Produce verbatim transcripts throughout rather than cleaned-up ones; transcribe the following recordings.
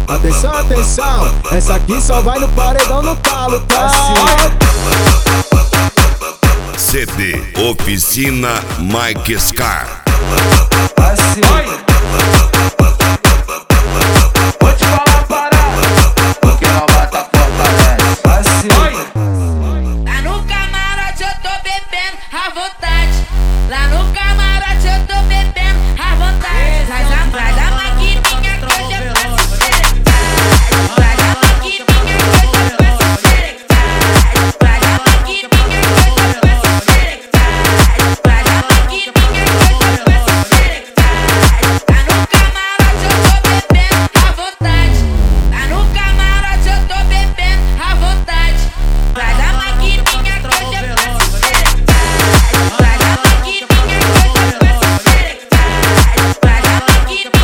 Atenção, atenção, essa aqui só vai no paredão no talo, tá? C D Oficina Mike Scar. Assim. Vou te falar parada, porque não mata fortalece. Assim. Lá no camarote eu tô bebendo à vontade. Lá no camarote eu tô bebendo à vontade. Traz a, traz a maquininha que hoje eu faço xerectar. Traz a maquininha que hoje eu faço xerectar. Traz a maquininha que hoje eu faço xerectar. Traz a maquininha que hoje eu faço xerectar. Lá no camarote eu tô bebendo à vontade. Lá no camarote eu tô bebendo à vontade. Traz a maquininha que hoje eu faço xerectar. Traz a maquininha que hoje eu faço xerectar. Traz a maquininha que hoje eu faço xerectar. Traz a maquininha que hoje eu faço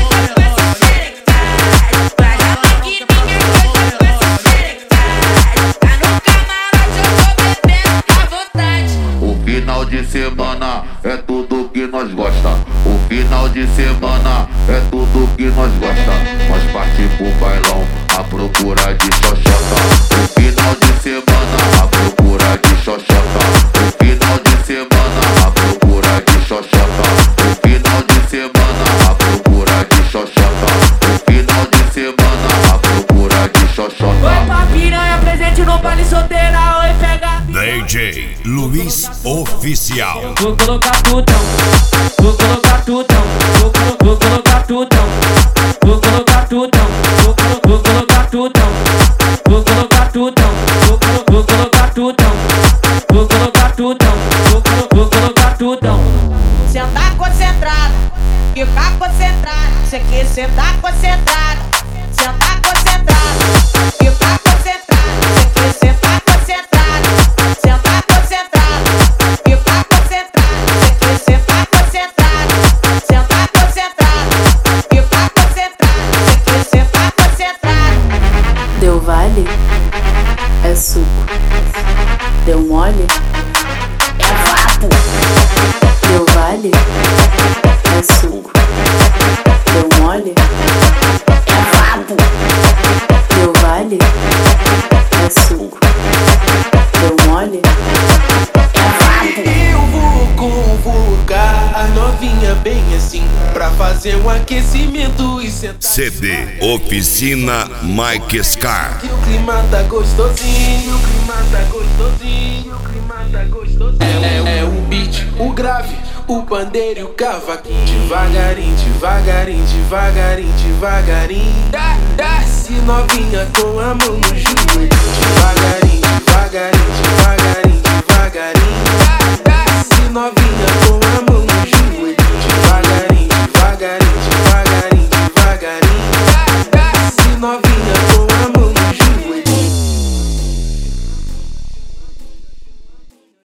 xerectar. Lá no camarote eu tô bebendo à vontade. O final de semana é tudo que nós gosta. O final de semana é tudo que nós gosta. Nós partimos pro bailão à procura de xoxota. O final de semana à procura de xoxota. O final de semana à procura de xoxota. O final de semana à procura de xoxota. O final de semana à procura de xoxota. Opa, piranha presente no baile solteira, oi, pega. D J Luiz Oficial. Vou colocar tutão, vou colocar tutão, vou, colo vou colocar tutão, vou colocar tutão, vou, colo vou colocar tutão, vou colocar tutão, vou, colo vou colocar tutão, vou colocar tutão, vou, colo vou colocar tutão. Sentar concentrado, ficar concentrado, cê quer sentar concentrado, sentar concentrado, ficar concentrado, cê quer sentar concentrado, sentar concentrado, ficar concentrado, cê quer sentar concentrado, sentar concentrado, ficar concentrado, cê quer sentar concentrado. Deu vale? É suco. Deu mole? É vapo. Deu vale? É suco. Deu mole? É vapo. Deu vale? É suco. Deu mole? É vapo. Eu vou convocar a novinha bem assim, pra fazer um aquecimento e sentar. C D Oficina Mike Scar. Que o clima tá gostosinho, o clima tá gostosinho, o clima tá gostosinho. É, é, é o beat, o grave, o pandeiro e o cavaquinho. Devagarinho, devagarinho, devagarinho, devagarinho. Dá, desce novinha com a mão no joelho.